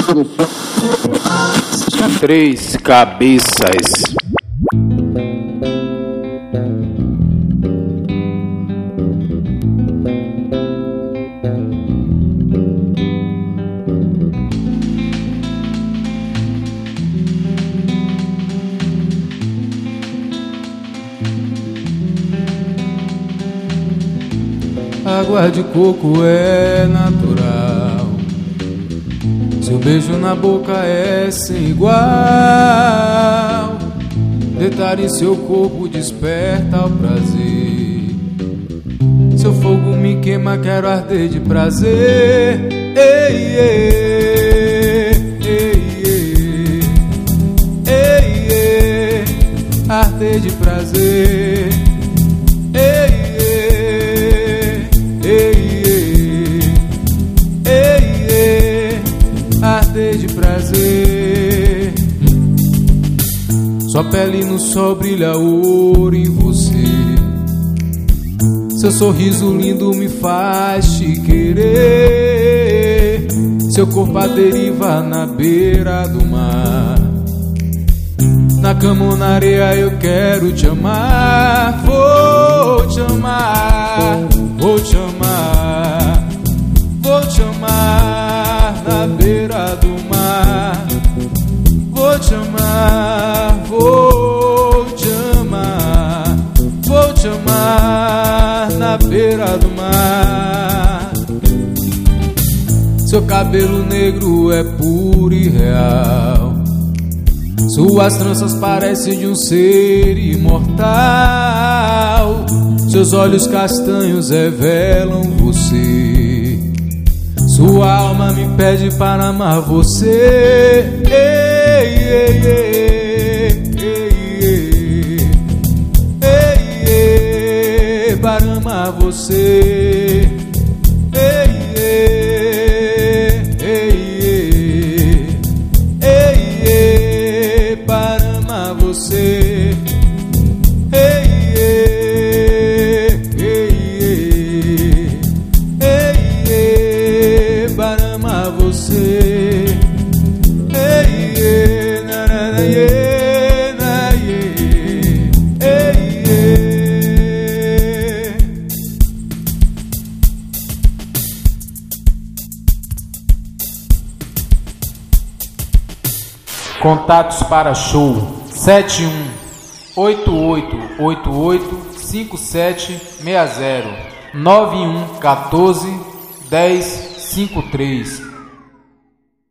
Três cabeças. Água de coco é natural, seu beijo na boca é sem igual. Deitar em seu corpo desperta o prazer, seu fogo me queima, quero arder de prazer. Ei, ei, ei, ei, ei, ei, arder de prazer. De prazer, sua pele no sol brilha ouro em você, seu sorriso lindo me faz te querer, seu corpo a deriva na beira do mar, na cama ou na areia eu quero te amar. Vou te amar, vou te amar, vou te amar na beira do mar. Vou te amar, vou te amar, vou te amar na beira do mar. Seu cabelo negro é puro e real, suas tranças parecem de um ser imortal, seus olhos castanhos revelam você, sua alma me pede para amar você. Ei, ei, ei, ei, ei, ei, para amar você. Ei, ei, ei, ei, ei, para amar você. Ei, ei, ei, ei, para amar você. Contatos para show 7188885760 91141053.